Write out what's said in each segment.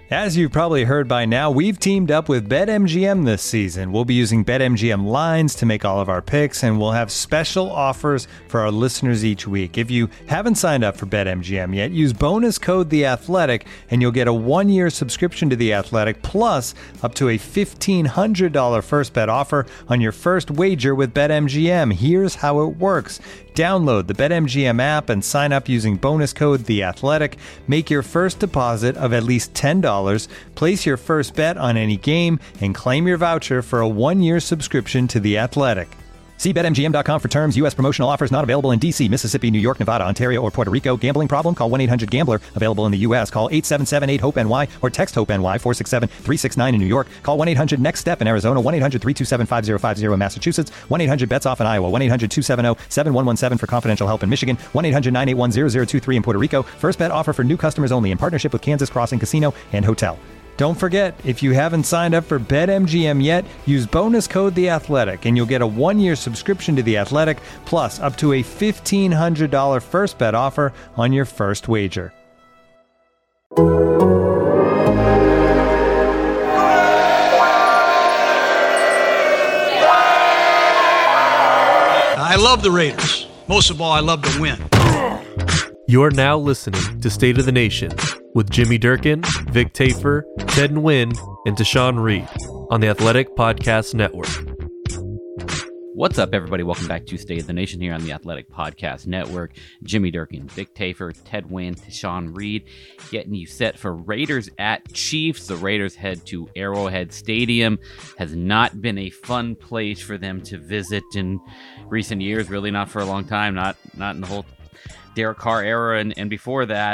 As you've probably heard by now, we've teamed up with BetMGM this season. We'll be using BetMGM lines to make all of our picks, and we'll have special offers for our listeners each week. If you haven't signed up for BetMGM yet, use bonus code The Athletic, and you'll get a 1-year subscription to The Athletic, plus up to a $1,500 first bet offer on your first wager with BetMGM. Here's how it works. Download the BetMGM app and sign up using bonus code The Athletic. Make your first deposit of at least $10. Place your first bet on any game and claim your voucher for a 1-year subscription to The Athletic. See BetMGM.com for terms. U.S. promotional offers not available in D.C., Mississippi, New York, Nevada, Ontario, or Puerto Rico. Gambling problem? Call 1-800-GAMBLER. Available in the U.S. Call 877-8-HOPE-NY or text HOPE-NY 467-369 in New York. Call 1-800-NEXT-STEP in Arizona. 1-800-327-5050 in Massachusetts. 1-800-BETS-OFF in Iowa. 1-800-270-7117 for confidential help in Michigan. 1-800-981-0023 in Puerto Rico. First bet offer for new customers only in partnership with Kansas Crossing Casino and Hotel. Don't forget, if you haven't signed up for BetMGM yet, use bonus code The Athletic, and you'll get a 1-year subscription to The Athletic, plus up to a $1,500 first bet offer on your first wager. I love the Raiders. Most of all, I love to win. You're now listening to State of the Nation with Jimmy Durkin, Vic Tafur, Ted Nguyen, and Tashawn Reed on the Athletic Podcast Network. What's up, everybody? Welcome back to State of the Nation here on the Athletic Podcast Network. Jimmy Durkin, Vic Tafur, Ted Nguyen, Tashawn Reed, getting you set for Raiders at Chiefs. The Raiders head to Arrowhead Stadium. Has not been a fun place for them to visit in recent years. Really, not for a long time. Not in the whole Derek Carr era and before that.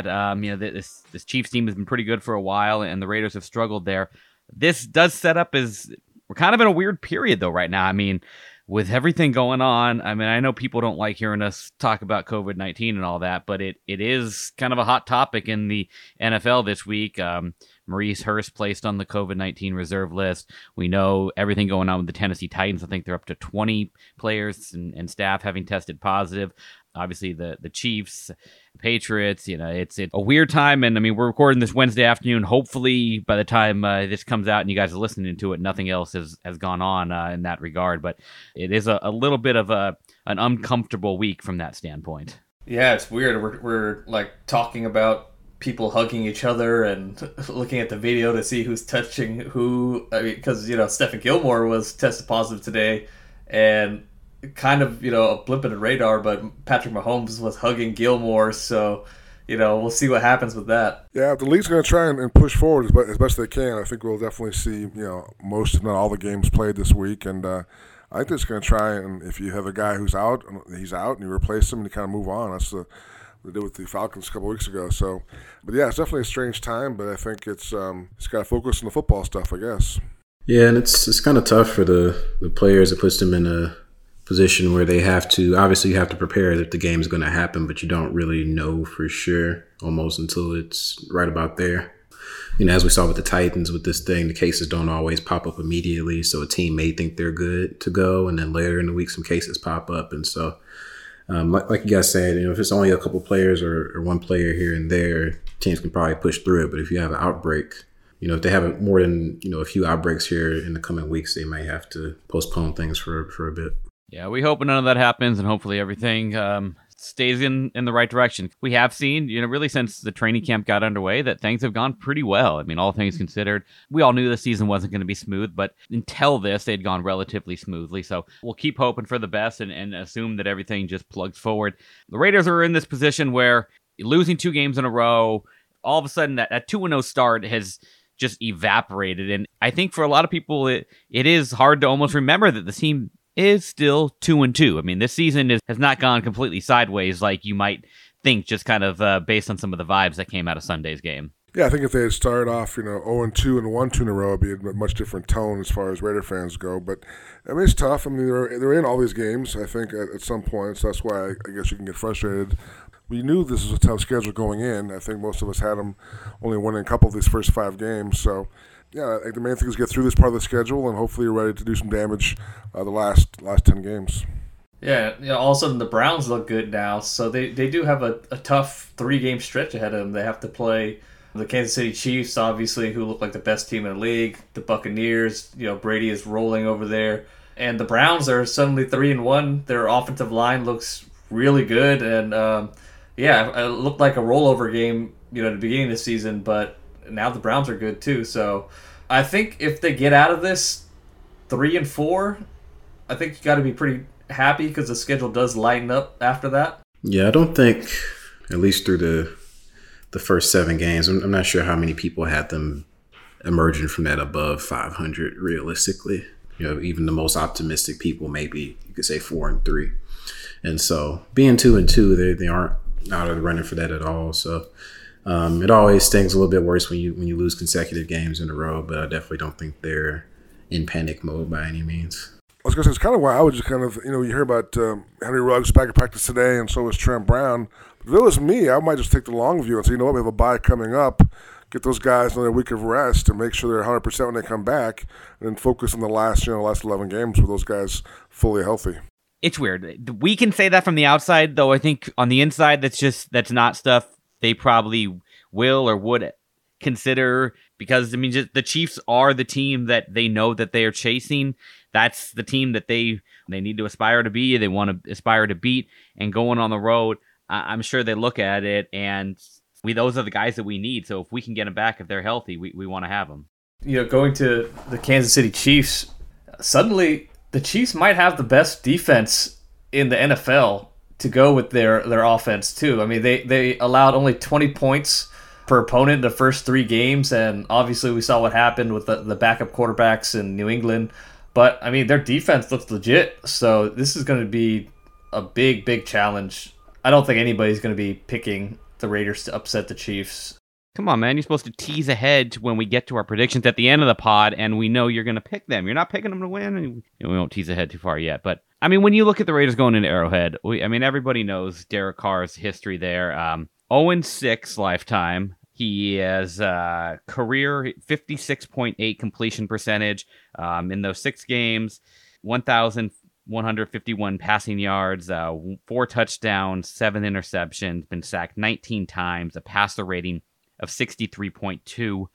This Chiefs team has been pretty good for a while, and the Raiders have struggled there. This does set up as we're kind of in a weird period though right now. I mean, with everything going on, I know people don't like hearing us talk about COVID-19 and all that, but it is kind of a hot topic in the NFL this week. Maurice Hurst placed on the COVID-19 reserve list. We know everything going on with the Tennessee Titans. I think they're up to 20 players and staff having tested positive. Obviously, the Chiefs, Patriots, it's a weird time. And, we're recording this Wednesday afternoon. Hopefully, by the time this comes out and you guys are listening to it, nothing else has gone on in that regard. But it is a little bit of an uncomfortable week from that standpoint. Yeah, it's weird. We're like talking about people hugging each other and looking at the video to see who's touching who. Because, Stephen Gilmore was tested positive today. And kind of, a blip in the radar, but Patrick Mahomes was hugging Gilmore, so, we'll see what happens with that. Yeah, the league's going to try and push forward as best they can. I think we'll definitely see, most, if not all, the games played this week, and I think they're just going to try, and if you have a guy who's out, he's out, and you replace him, and you kind of move on. That's what they did with the Falcons a couple weeks ago. So, but yeah, it's definitely a strange time, but I think it's got to focus on the football stuff, I guess. Yeah, and it's kind of tough for the players. It puts them in a position where they have to, obviously you have to prepare that the game is going to happen, but you don't really know for sure almost until it's right about there. As we saw with the Titans with this thing, the cases don't always pop up immediately. So a team may think they're good to go, and then later in the week, some cases pop up. And so, like you guys said, if it's only a couple players or one player here and there, teams can probably push through it. But if you have an outbreak, if they have more than, a few outbreaks here in the coming weeks, they might have to postpone things for a bit. Yeah, we hope none of that happens, and hopefully everything stays in the right direction. We have seen, really since the training camp got underway, that things have gone pretty well. All things considered, we all knew the season wasn't going to be smooth, but until this, they'd gone relatively smoothly. So we'll keep hoping for the best and assume that everything just plugs forward. The Raiders are in this position where losing 2 games in a row, all of a sudden that 2-0 start has just evaporated. And I think for a lot of people, it is hard to almost remember that the team is still 2-2. This season has not gone completely sideways like you might think, just kind of based on some of the vibes that came out of Sunday's game. Yeah, I think if they had started off, 0-2 and 1-2 in a row, it'd be a much different tone as far as Raider fans go. But it's tough. They're in all these games, I think, at some point. So that's why I guess you can get frustrated. We knew this was a tough schedule going in. I think most of us had them only winning a couple of these first 5 games. So, yeah, I think the main thing is get through this part of the schedule, and hopefully you're ready to do some damage the last 10 games. Yeah, all of a sudden the Browns look good now. So they do have a tough 3-game stretch ahead of them. They have to play The Kansas City Chiefs, obviously, who look like the best team in the league. The Buccaneers, Brady is rolling over there. And the Browns are suddenly 3-1. Their offensive line looks really good. And, it looked like a rollover game, at the beginning of the season. But now the Browns are good, too. So I think if they get out of this 3-4, I think you got to be pretty happy because the schedule does lighten up after that. Yeah, I don't think, at least through the first 7 games, I'm not sure how many people had them emerging from that above 500 realistically. Even the most optimistic people, maybe you could say 4-3. And so being 2-2, they aren't out of the running for that at all. So it always stings a little bit worse when you lose consecutive games in a row, but I definitely don't think they're in panic mode by any means. I was going to say, it's kind of why I would just kind of, you hear about Henry Ruggs back in practice today, and so was Trent Brown. If it was me, I might just take the long view and say, we have a bye coming up. Get those guys another week of rest and make sure they're 100% when they come back, and then focus on the last 11 games with those guys fully healthy. It's weird. We can say that from the outside, though I think on the inside, that's not stuff they probably will or would consider, because just the Chiefs are the team that they know that they are chasing. That's the team that they need to aspire to be. They want to aspire to beat, and going on the road, I'm sure they look at it and those are the guys that we need. So if we can get them back, if they're healthy, we want to have them. Going to the Kansas City Chiefs, suddenly the Chiefs might have the best defense in the NFL to go with their offense too. I mean, they allowed only 20 points per opponent in the first 3 games, and obviously we saw what happened with the backup quarterbacks in New England. But I mean, their defense looks legit, so this is going to be a big challenge. I don't think anybody's going to be picking the Raiders to upset the Chiefs. Come on, man. You're supposed to tease ahead when we get to our predictions at the end of the pod, and we know you're going to pick them. You're not picking them to win, and we won't tease ahead too far yet. But, I mean, when you look at the Raiders going into Arrowhead, everybody knows Derek Carr's history there. 0-6 lifetime. He has career 56.8 completion percentage in those 6 games, 1,151 passing yards, 4 touchdowns, 7 interceptions, been sacked 19 times, a passer rating of 63.2.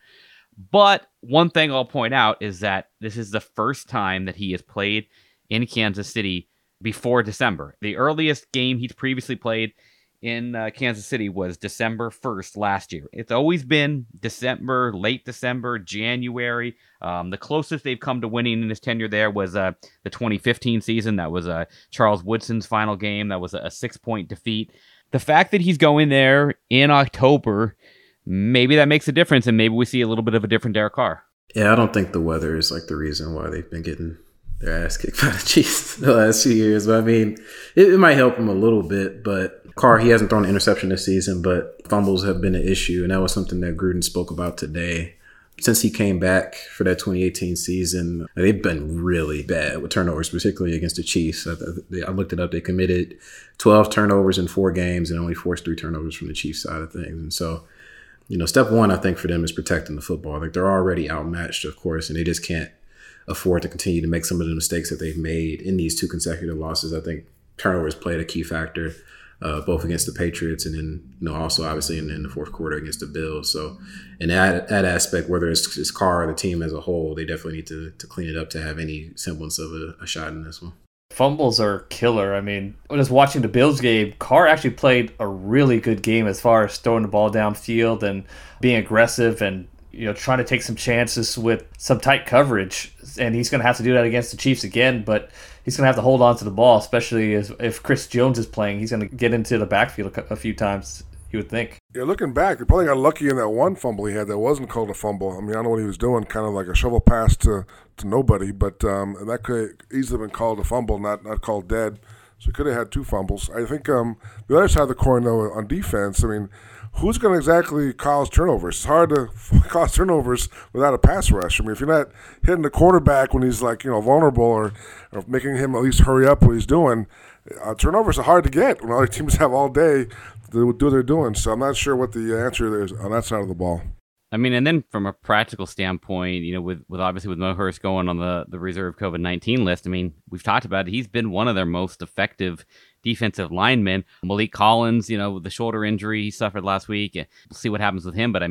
But one thing I'll point out is that this is the first time that he has played in Kansas City before December. The earliest game he's previously played in Kansas City was December 1st last year. It's always been December, late December, January. The closest they've come to winning in his tenure there was the 2015 season. That was Charles Woodson's final game. That was a 6-point defeat. The fact that he's going there in October, maybe that makes a difference, and maybe we see a little bit of a different Derek Carr. Yeah, I don't think the weather is the reason why they've been getting their ass kicked by the Chiefs the last few years. But I mean, it might help him a little bit, but Carr, he hasn't thrown an interception this season, but fumbles have been an issue, and that was something that Gruden spoke about today. Since he came back for that 2018 season, they've been really bad with turnovers, particularly against the Chiefs. I looked it up. They committed 12 turnovers in 4 games and only forced 3 turnovers from the Chiefs side of things. And so, step one, I think, for them is protecting the football. They're already outmatched, of course, and they just can't afford to continue to make some of the mistakes that they've made in these 2 consecutive losses. I think turnovers played a key factor. Both against the Patriots and then, also obviously in the fourth quarter against the Bills. So in that aspect, whether it's Carr or the team as a whole, they definitely need to clean it up to have any semblance of a shot in this one. Fumbles are killer. I mean, when I was watching the Bills game, Carr actually played a really good game as far as throwing the ball downfield and being aggressive and trying to take some chances with some tight coverage. And he's going to have to do that against the Chiefs again, but he's going to have to hold on to the ball, especially if Chris Jones is playing. He's going to get into the backfield a few times, you would think. Yeah, looking back, they probably got lucky in that one fumble he had that wasn't called a fumble. I mean, I don't know what he was doing, kind of like a shovel pass to nobody, but that could easily have been called a fumble, not called dead. So he could have had 2 fumbles. I think the other side of the coin, though, on defense, I mean, who's going to exactly cause turnovers? It's hard to cause turnovers without a pass rush. I mean, if you're not hitting the quarterback when he's vulnerable or making him at least hurry up what he's doing, turnovers are hard to get when other teams have all day to do what they're doing. So I'm not sure what the answer is on that side of the ball. I mean, and then from a practical standpoint, with obviously with Mo Hurst going on the reserve COVID-19 list, I mean, we've talked about it. He's been one of their most effective defensive linemen. Malik Collins, with the shoulder injury he suffered last week. We'll see what happens with him. But I mean,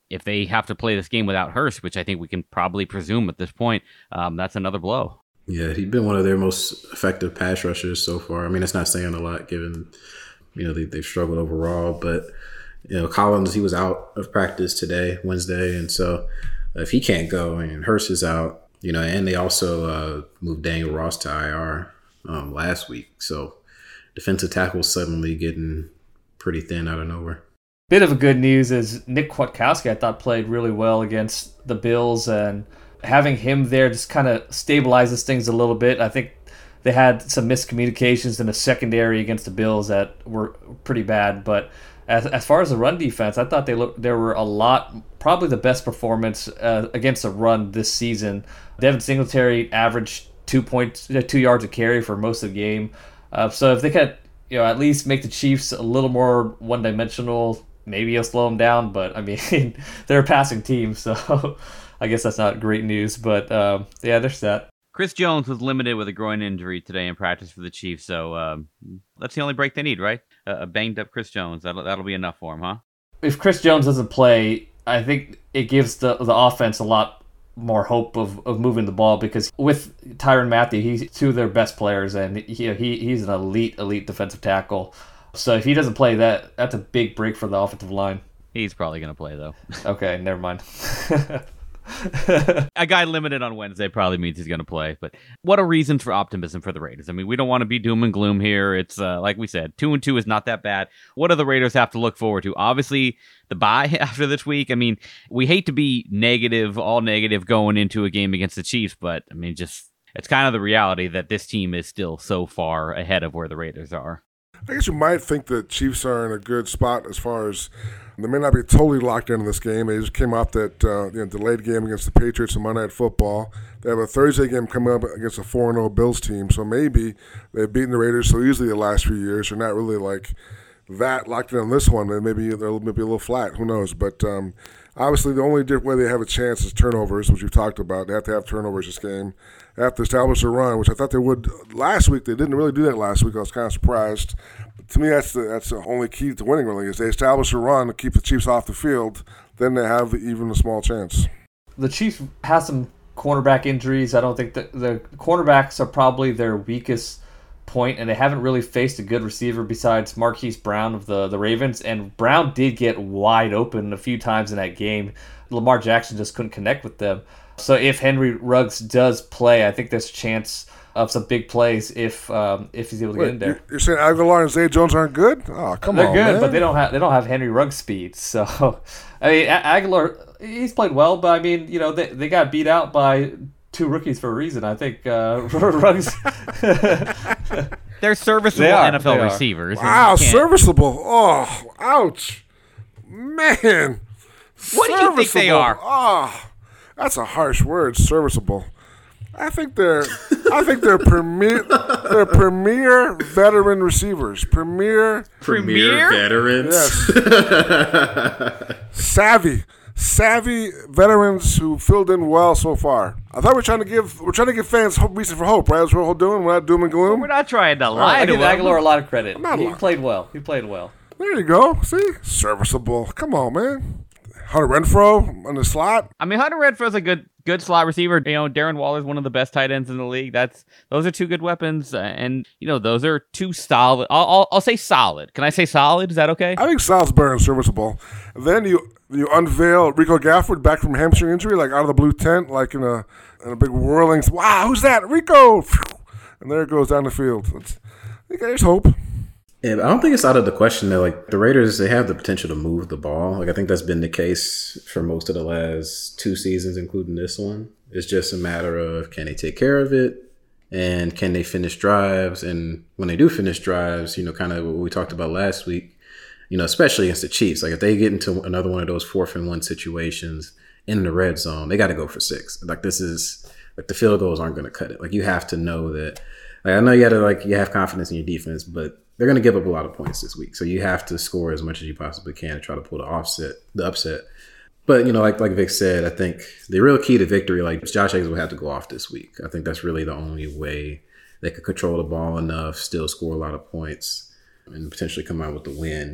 if they have to play this game without Hurst, which I think we can probably presume at this point, that's another blow. Yeah, he's been one of their most effective pass rushers so far. I mean, it's not saying a lot given, they've struggled overall. But, Collins, he was out of practice today, Wednesday. And so if he can't go and Hurst is out, and they also moved Daniel Ross to IR last week. So defensive tackles suddenly getting pretty thin out of nowhere. Bit of a good news is Nick Kwiatkowski, I thought, played really well against the Bills, and having him there just kind of stabilizes things a little bit. I think they had some miscommunications in the secondary against the Bills that were pretty bad, but as far as the run defense, I thought there were a lot, probably the best performance against the run this season. Devin Singletary averaged 2 yards a carry for most of the game. So if they could, at least make the Chiefs a little more one-dimensional, maybe it'll slow them down. But I mean, they're a passing team, so I guess that's not great news. But there's that. Chris Jones was limited with a groin injury today in practice for the Chiefs, so that's the only break they need, right? A banged-up Chris Jones. That'll be enough for him, huh? If Chris Jones doesn't play, I think it gives the offense a lot more hope of moving the ball, because with Tyrann Mathieu, he's two of their best players, and he's an elite defensive tackle. So if he doesn't play, that's a big break for the offensive line. He's probably going to play, though. Okay, never mind. A guy limited on Wednesday probably means he's going to play, but what a reason for optimism for the Raiders. I mean, we don't want to be doom and gloom here. It's like we said, 2-2 is not that bad. What do the Raiders have to look forward to? Obviously, the bye after this week. I mean, we hate to be all negative going into a game against the Chiefs, but I mean, it's kind of the reality that this team is still so far ahead of where the Raiders are. I guess you might think the Chiefs are in a good spot as far as they may not be totally locked into this game. They just came off that delayed game against the Patriots on Monday Night Football. They have a Thursday game coming up against a 4-0 Bills team, so maybe they've beaten the Raiders so easily the last few years. They're not really like that locked in on this one. Maybe they'll be a little flat. Who knows? But obviously the only way they have a chance is turnovers, which we've talked about. They have to have turnovers this game. They have to establish a run, which I thought they would last week. They didn't really do that last week. I was kind of surprised. But to me, that's the only key to winning, really, is they establish a run to keep the Chiefs off the field. Then they have even a small chance. The Chiefs have some cornerback injuries. I don't think the cornerbacks are probably their weakest point, and they haven't really faced a good receiver besides Marquise Brown of the Ravens. And Brown did get wide open a few times in that game. Lamar Jackson just couldn't connect with them. So if Henry Ruggs does play, I think there's a chance of some big plays if he's able to get in there. You're saying Aguilar and Zay Jones aren't good? Oh, come on, they're good, man. but they don't have Henry Ruggs speed. So I mean, Aguilar, he's played well, but I mean, they got beat out by two rookies for a reason. I think Ruggs. They're serviceable NFL receivers. Wow, serviceable. Oh, ouch, man. What do you think they are? Oh, that's a harsh word. Serviceable. I think they're premier. They're premier veteran receivers. Premier veterans. Yes. Savvy veterans who filled in well so far. I thought we're trying to give fans reason for hope, right? That's what we're doing. We're not doom and gloom. We're not trying to lie I to give him. Aguilar a lot of credit. He played well. There you go. See, serviceable. Come on, man. Hunter Renfrow on the slot. I mean, Hunter Renfrow's a good slot receiver. Darren Waller's one of the best tight ends in the league. Those are two good weapons, and those are two solid. I'll say solid. Can I say solid? Is that okay? I think solid's better than serviceable. And then you unveil Rico Gafford back from hamstring injury, like out of the blue tent, like in a big whirling. Wow, who's that? Rico! And there it goes down the field. I think there's hope. Yeah, I don't think it's out of the question that, like, the Raiders, they have the potential to move the ball. Like, I think that's been the case for most of the last two seasons, including this one. It's just a matter of, can they take care of it, and can they finish drives? And when they do finish drives, kind of what we talked about last week, especially against the Chiefs. Like, if they get into another one of those 4th-and-1 situations in the red zone, they got to go for 6. Like, this is, like, the field goals aren't going to cut it. Like, you have to know that. Like, I know you have confidence in your defense, but they're going to give up a lot of points this week. So you have to score as much as you possibly can to try to pull the upset. But, like Vic said, I think the real key to victory, like, Josh Jacobs will have to go off this week. I think that's really the only way they could control the ball enough, still score a lot of points, and potentially come out with the win.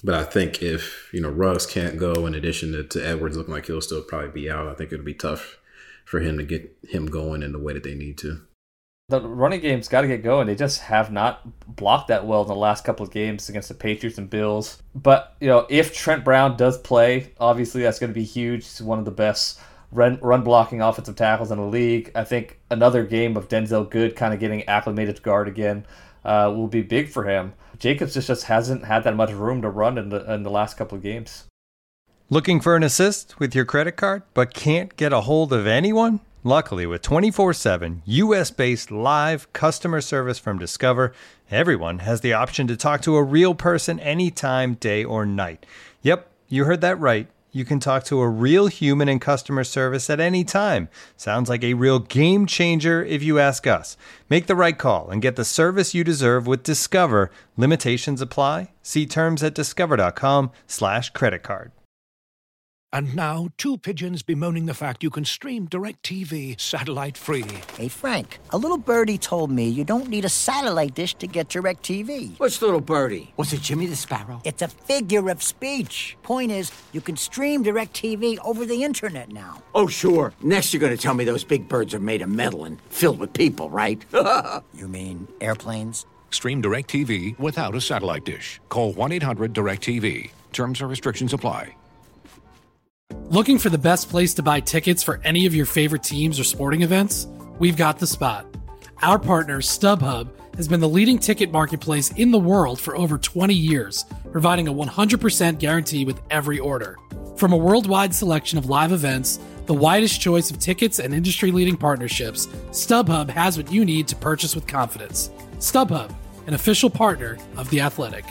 But I think if, Ruggs can't go, in addition to Edwards looking like he'll still probably be out, I think it'll be tough for him to get him going in the way that they need to. The running game's got to get going. They just have not blocked that well in the last couple of games against the Patriots and Bills. But, if Trent Brown does play, obviously that's going to be huge. He's one of the best run blocking offensive tackles in the league. I think another game of Denzel Good kind of getting acclimated to guard again will be big for him. Jacobs just hasn't had that much room to run in the last couple of games. Looking for an assist with your credit card, but can't get a hold of anyone? Luckily, with 24/7 U.S.-based live customer service from Discover, everyone has the option to talk to a real person anytime, day or night. Yep, you heard that right. You can talk to a real human in customer service at any time. Sounds like a real game changer if you ask us. Make the right call and get the service you deserve with Discover. Limitations apply. See terms at discover.com/creditcard. And now, two pigeons bemoaning the fact you can stream DirecTV satellite-free. Hey, Frank, a little birdie told me you don't need a satellite dish to get DirecTV. Which little birdie? Was it Jimmy the Sparrow? It's a figure of speech. Point is, you can stream DirecTV over the internet now. Oh, sure. Next you're going to tell me those big birds are made of metal and filled with people, right? You mean airplanes? Stream DirecTV without a satellite dish. Call 1-800-DirecTV. Terms and restrictions apply. Looking for the best place to buy tickets for any of your favorite teams or sporting events? We've got the spot. Our partner, StubHub, has been the leading ticket marketplace in the world for over 20 years, providing a 100% guarantee with every order. From a worldwide selection of live events, the widest choice of tickets and industry-leading partnerships, StubHub has what you need to purchase with confidence. StubHub, an official partner of The Athletic.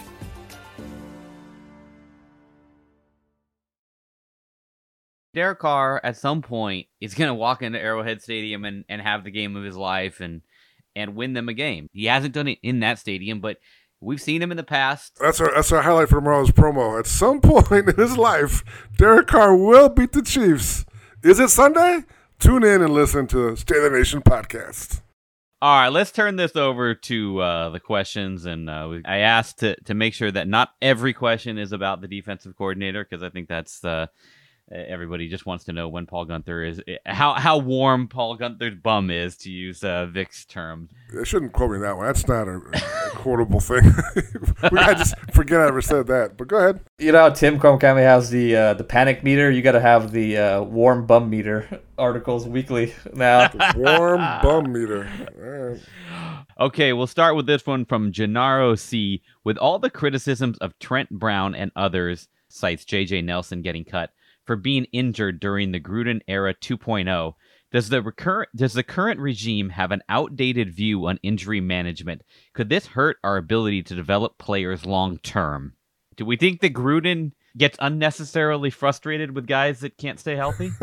Derek Carr, at some point, is going to walk into Arrowhead Stadium and have the game of his life and win them a game. He hasn't done it in that stadium, but we've seen him in the past. That's our highlight from tomorrow's promo. At some point in his life, Derek Carr will beat the Chiefs. Is it Sunday? Tune in and listen to the State of the Nation podcast. All right, let's turn this over to the questions. And I asked to make sure that not every question is about the defensive coordinator, because I think that's everybody just wants to know when Paul Guenther is how warm Paul Guenther's bum is, to use Vic's term. They shouldn't quote me that one. That's not a quotable thing. I just forget I ever said that. But go ahead. You know how Tim Comcami has the panic meter? You got to have the warm bum meter articles weekly now. The warm bum meter. All right. Okay, we'll start with this one from Gennaro C. With all the criticisms of Trent Brown and others, cites J.J. Nelson getting cut, for being injured during the Gruden era 2.0, does the current regime have an outdated view on injury management? Could this hurt our ability to develop players long term? Do we think that Gruden gets unnecessarily frustrated with guys that can't stay healthy?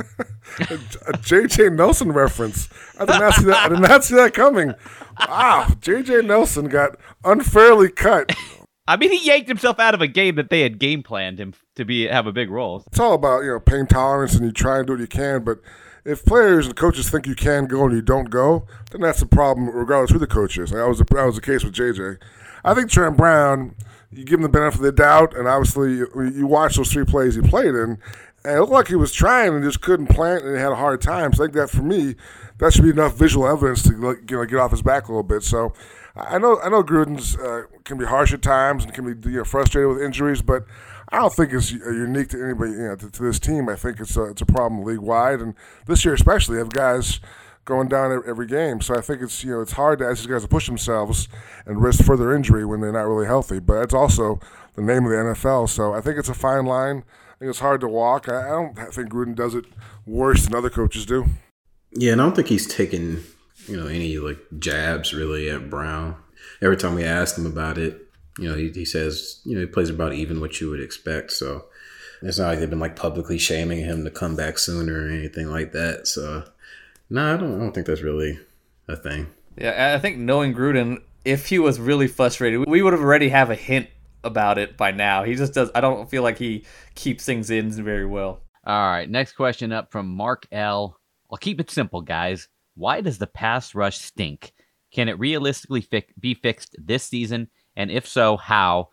A J.J. Nelson reference. I did not see that coming. Wow, J.J. Nelson got unfairly cut. I mean, he yanked himself out of a game that they had game planned him to have a big role. It's all about, pain tolerance, and you try and do what you can. But if players and coaches think you can go and you don't go, then that's a problem regardless who the coach is. That was the case with JJ. I think Trent Brown, you give him the benefit of the doubt, and obviously you watch those 3 plays he played in, and it looked like he was trying and just couldn't plant and he had a hard time. So I think that, for me, that should be enough visual evidence to get off his back a little bit. So I know Gruden's can be harsh at times and can be frustrated with injuries, but I don't think it's unique to anybody to this team. I think it's a problem league wide, and this year especially, you have guys going down every game. So I think it's it's hard to ask these guys to push themselves and risk further injury when they're not really healthy. But it's also the name of the NFL, so I think it's a fine line. I think it's hard to walk. I don't think Gruden does it worse than other coaches do. Yeah, and I don't think he's taken any jabs really at Brown. Every time we ask him about it, he says he plays about even what you would expect. So it's not like they've been publicly shaming him to come back sooner or anything like that. So no, I don't think that's really a thing. Yeah, I think knowing Gruden, if he was really frustrated, we would have already have a hint about it by now. He just does. I don't feel like he keeps things in very well. All right, next question up from Mark L. I'll keep it simple, guys. Why does the pass rush stink? Can it realistically be fixed this season? And if so, how?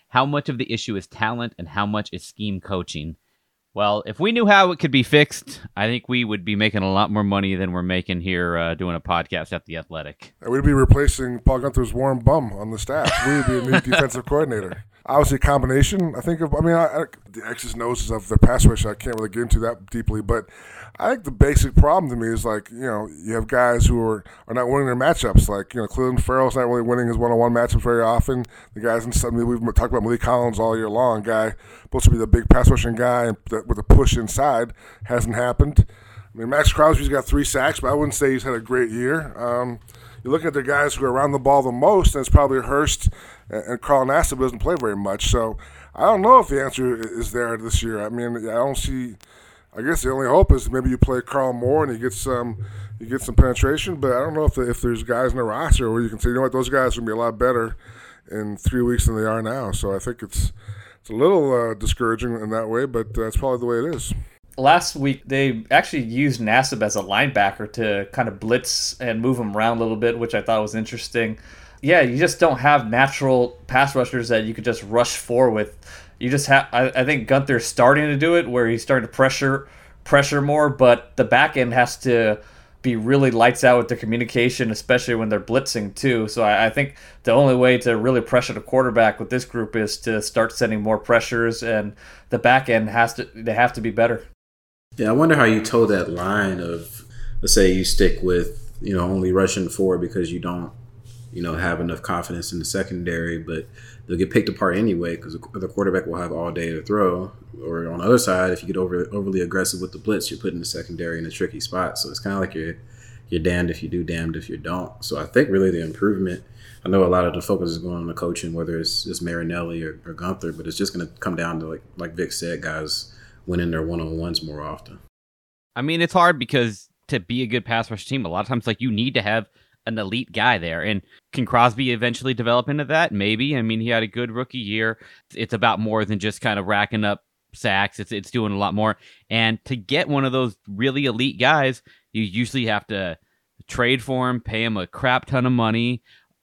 How much of the issue is talent and how much is scheme coaching? Well, if we knew how it could be fixed, I think we would be making a lot more money than we're making here doing a podcast at The Athletic. We'd be replacing Paul Guenther's warm bum on the staff. We'd be a new defensive coordinator. Obviously, a combination. The X's and O's of the pass rush, I can't really get into that deeply, but I think the basic problem to me is you have guys who are not winning their matchups. Cleveland Farrell's not really winning his one-on-one matchups very often. The guys we've talked about Malik Collins all year long. Guy supposed to be the big pass rushing guy with a push inside hasn't happened. Max Crosby's got 3 sacks, but I wouldn't say he's had a great year. You look at the guys who are around the ball the most, and it's probably Hurst and Carl Nassib, who doesn't play very much. So I don't know if the answer is there this year. I don't see. I guess the only hope is maybe you play Carl Moore and you get some penetration. But I don't know if there's guys in the roster where you can say, you know what, those guys are going to be a lot better in 3 weeks than they are now. So I think it's a little discouraging in that way, but that's probably the way it is. Last week, they actually used Nassib as a linebacker to kind of blitz and move him around a little bit, which I thought was interesting. Yeah, you just don't have natural pass rushers that you could just rush for with. You just have. I think Guenther's starting to do it, where he's starting to pressure more, but the back end has to be really lights out with their communication, especially when they're blitzing too. So I think the only way to really pressure the quarterback with this group is to start sending more pressures, and the back end have to be better. Yeah, I wonder how you toe that line of, let's say you stick with, only rushing forward because you don't, have enough confidence in the secondary, but they'll get picked apart anyway because the quarterback will have all day to throw. Or on the other side, if you get overly aggressive with the blitz, you're putting the secondary in a tricky spot. So it's kind of like you're damned if you do, damned if you don't. So I think really the improvement, I know a lot of the focus is going on the coaching, whether it's Marinelli or Guenther, but it's just going to come down to, like Vic said, guys winning their one-on-ones more often. It's hard because to be a good pass rush team, a lot of times you need to have an elite guy there. And can Crosby eventually develop into that? Maybe. He had a good rookie year. It's about more than just kind of racking up sacks. It's doing a lot more. And to get one of those really elite guys, you usually have to trade for him, pay him a crap ton of money,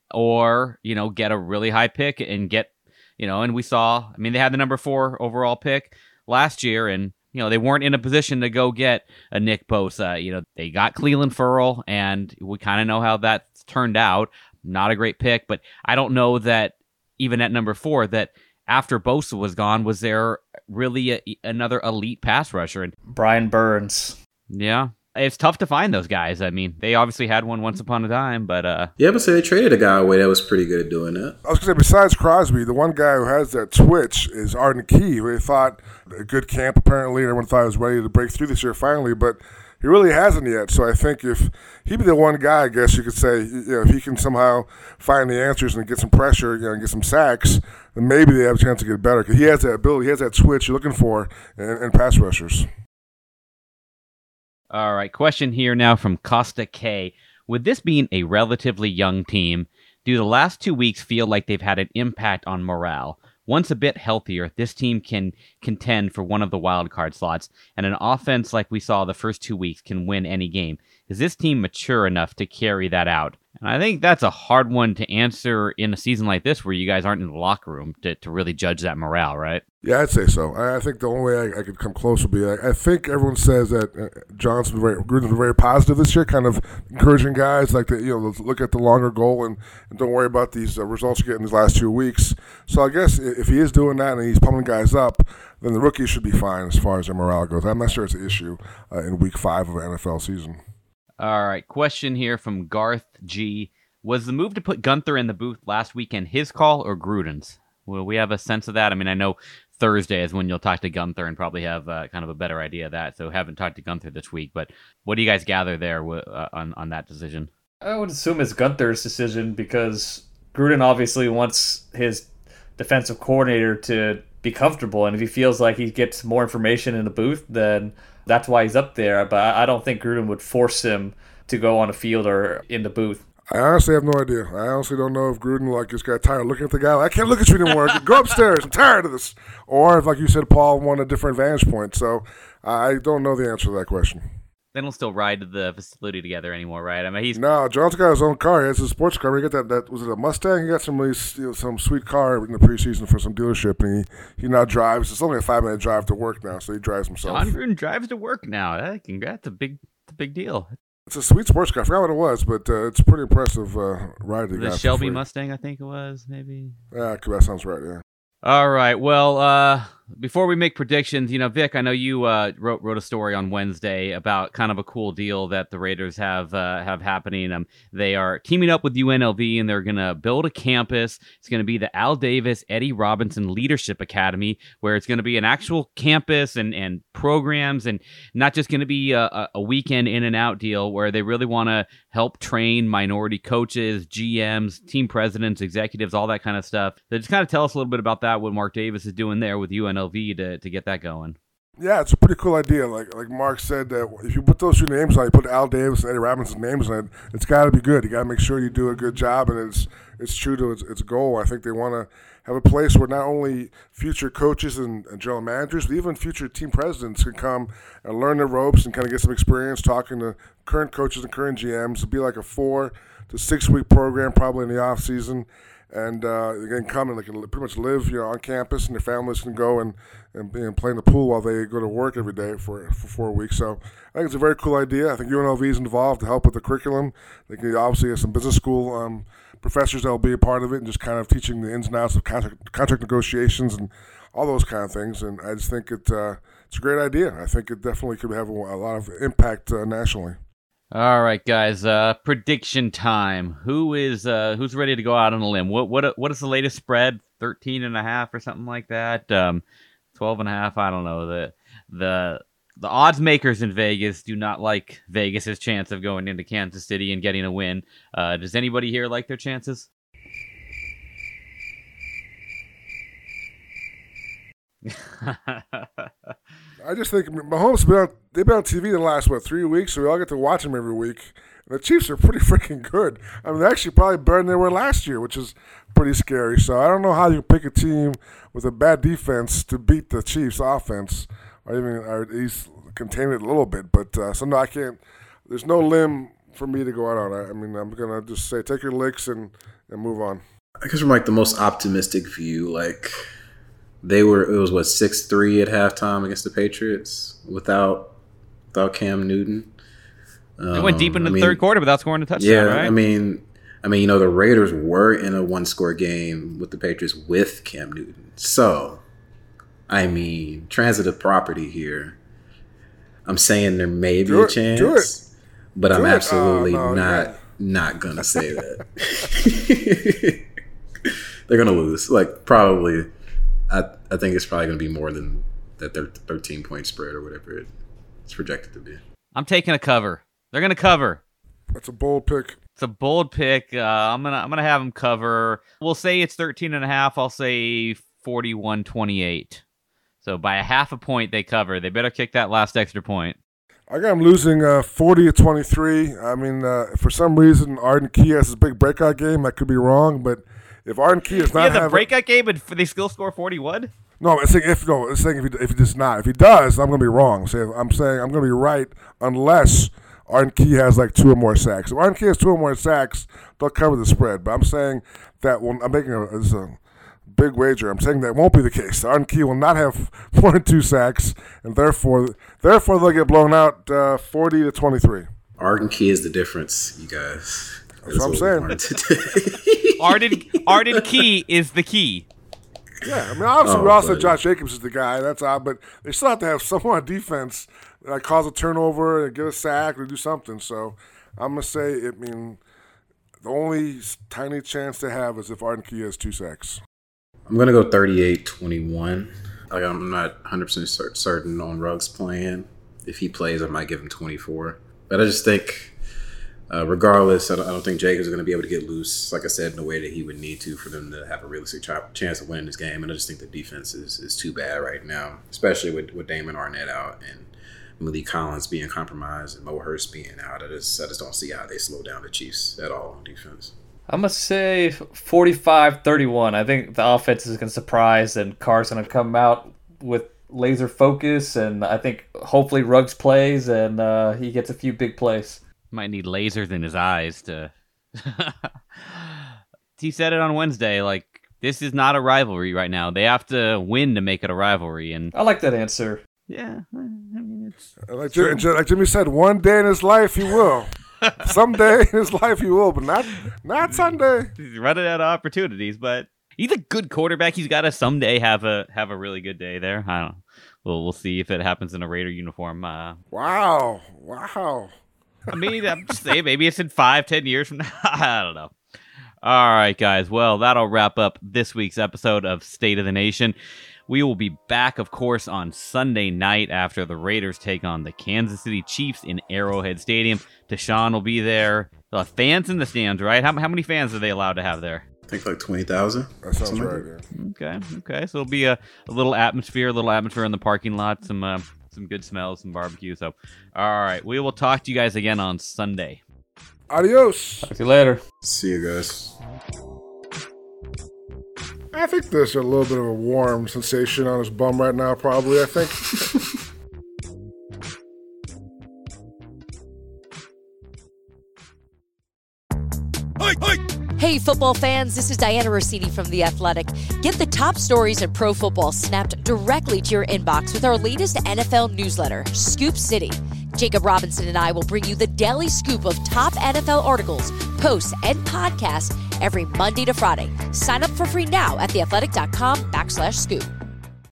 or, get a really high pick and get, and we saw, they had the number 4 overall pick last year, and they weren't in a position to go get a Nick Bosa. They got Cleveland Farrell, and we kind of know how that turned out. Not a great pick, but I don't know that even at number 4, that after Bosa was gone, was there really another elite pass rusher? And Brian Burns. Yeah. It's tough to find those guys. They obviously had one once upon a time, but yeah, but say they traded a guy away that was pretty good at doing that. I was going to say, besides Crosby, the one guy who has that twitch is Arden Key, who they thought a good camp apparently. Everyone thought he was ready to break through this year finally, but he really hasn't yet. So I think if he'd be the one guy, I guess you could say, if he can somehow find the answers and get some pressure, and get some sacks, then maybe they have a chance to get better because he has that ability, he has that twitch you're looking for in pass rushers. All right, question here now from Costa K. With this being a relatively young team, do the last 2 weeks feel like they've had an impact on morale? Once a bit healthier, this team can contend for one of the wild card slots, and an offense like we saw the first 2 weeks can win any game. Is this team mature enough to carry that out? And I think that's a hard one to answer in a season like this where you guys aren't in the locker room to really judge that morale, right? Yeah, I'd say so. I think the only way I could come close would be, I think everyone says that Gruden's been very positive this year, kind of encouraging guys look at the longer goal and don't worry about these results you get in these last 2 weeks. So I guess if he is doing that and he's pumping guys up, then the rookies should be fine as far as their morale goes. I'm not sure it's an issue in week 5 of an NFL season. All right, question here from Garth G. Was the move to put Guenther in the booth last weekend his call or Gruden's? Will we have a sense of that? I know Thursday is when you'll talk to Guenther and probably have kind of a better idea of that. So haven't talked to Guenther this week, but what do you guys gather there on that decision? I would assume it's Guenther's decision because Gruden obviously wants his defensive coordinator to be comfortable, and if he feels like he gets more information in the booth, then that's why he's up there. But I don't think Gruden would force him to go on a field or in the booth. I honestly have no idea. I honestly don't know if Gruden just got tired of looking at the guy. I can't look at you anymore. Go upstairs. I'm tired of this. Or if, like you said, Paul wanted a different vantage point. So I don't know the answer to that question. still ride to the facility together anymore, right? I mean, No, John's got his own car. He has his sports car. He got that was it a Mustang? He got some sweet car in the preseason for some dealership, and he now drives. It's only a 5-minute drive to work now, so he drives himself. John Gruden drives to work now. Congrats, it's a big deal. It's a sweet sports car. I forgot what it was, but it's a pretty impressive ride. The Shelby Mustang, I think it was, maybe. Yeah, that sounds right. Yeah. All right. Well, before we make predictions, Vic, I know you wrote a story on Wednesday about kind of a cool deal that the Raiders have happening. They are teaming up with UNLV, and they're going to build a campus. It's going to be the Al Davis Eddie Robinson Leadership Academy, where it's going to be an actual campus and programs, and not just going to be a weekend in and out deal where they really want to help train minority coaches, GMs, team presidents, executives, all that kind of stuff. So just kind of tell us a little bit about that, what Mark Davis is doing there with UNLV to get that going. Yeah, it's a pretty cool idea. Like Mark said, if you put those two names on, you put Al Davis and Eddie Robinson's names on it, it's got to be good. You got to make sure you do a good job, and it's true to its goal. I think they want to have a place where not only future coaches and general managers, but even future team presidents can come and learn the ropes and kind of get some experience talking to current coaches and current GMs. It'll be like a 4 to 6 week program, probably in the off season. And they can come and they can pretty much live, on campus, and their families can go and play in the pool while they go to work every day for 4 weeks. So I think it's a very cool idea. I think UNLV is involved to help with the curriculum. They can obviously have some business school professors that will be a part of it and just kind of teaching the ins and outs of contract negotiations and all those kind of things. And I just think it's a great idea. I think it definitely could have a lot of impact nationally. All right, guys. Prediction time. Who's ready to go out on a limb? What is the latest spread? 13.5 or something like that. 12.5. I don't know. The odds makers in Vegas do not like Vegas's chance of going into Kansas City and getting a win. Does anybody here like their chances? I just think Mahomes they've been on TV the last 3 weeks, so we all get to watch them every week. And the Chiefs are pretty freaking good. I mean, they're actually probably better than they were last year, which is pretty scary. So I don't know how you pick a team with a bad defense to beat the Chiefs' offense, or at least contain it a little bit. But so no, I can't. There's no limb for me to go out on. I mean, I'm gonna just say take your licks and move on. I guess from the most optimistic view, it was 6-3 at halftime against the Patriots without Cam Newton. They went deep into the third quarter without scoring a touchdown, right? I mean, the Raiders were in a one-score game with the Patriots with Cam Newton. So, transitive property here. I'm saying there may be a chance, but I'm absolutely not gonna say that. They're gonna lose, probably. I think it's probably going to be more than that 13-point spread or whatever it's projected to be. I'm taking a cover. They're going to cover. That's a bold pick. It's a bold pick. I'm gonna have them cover. We'll say it's 13.5. I'll say 41-28. So by a half a point, they cover. They better kick that last extra point. I got them losing 40-23. I mean, for some reason, Arden Key has his big breakout game. I could be wrong, but if Arden Key is not having a breakout game, but they still score 41. No, it's saying if he does not. If he does, I'm going to be wrong. I'm saying I'm going to be right unless Arden Key has 2 or more sacks. If Arden Key has 2 or more sacks, they'll cover the spread. But I'm saying that I'm making a big wager. I'm saying that won't be the case. Arden Key will not have more than 2 sacks, and therefore they'll get blown out 40-23. Arden Key is the difference, you guys. That's what I'm saying. Arden Key is the key. Yeah, I mean, obviously we all said Josh Jacobs is the guy. That's odd, but they still have to have someone on defense that cause a turnover and get a sack or do something. So I'm gonna say, the only tiny chance they have is if Arden Key has 2 sacks. I'm gonna go 38-21. I'm not 100% certain on Ruggs playing. If he plays, I might give him 24. But I just think, regardless, I don't think Jacobs is going to be able to get loose, like I said, in the way that he would need to for them to have a realistic chance of winning this game. And I just think the defense is too bad right now, especially with Damon Arnett out and Malik Collins being compromised and Mo Hurst being out. I just don't see how they slow down the Chiefs at all on defense. I'm going to say 45-31. I think the offense is going to surprise, and Carr's going to come out with laser focus, and I think hopefully Ruggs plays and he gets a few big plays. Might need lasers in his eyes to... He said it on Wednesday, like, this is not a rivalry right now. They have to win to make it a rivalry. And I like that answer. Yeah. I mean, it's like Jimmy said, one day in his life he will. Someday in his life he will, but not Sunday. He's running out of opportunities, but he's a good quarterback. He's got to someday have a really good day there. I don't know. We'll see if it happens in a Raider uniform. Wow. I mean, I'm just saying, maybe it's in 5-10 years from now. I don't know. All right, guys. Well, that'll wrap up this week's episode of State of the Nation. We will be back, of course, on Sunday night after the Raiders take on the Kansas City Chiefs in Arrowhead Stadium. Deshaun will be there. The fans in the stands, right? How many fans are they allowed to have there? I think like 20,000. That sounds right, yeah. Okay. So it'll be a little atmosphere in the parking lot, some good smells, some barbecue. So, all right. We will talk to you guys again on Sunday. Adios. Talk to you later. See you guys. I think there's a little bit of a warm sensation on his bum right now, probably, I think. Hey, football fans, this is Diana Rossini from The Athletic. Get the top stories in pro football snapped directly to your inbox with our latest NFL newsletter, Scoop City. Jacob Robinson and I will bring you the daily scoop of top NFL articles, posts, and podcasts every Monday to Friday. Sign up for free now at theathletic.com/scoop.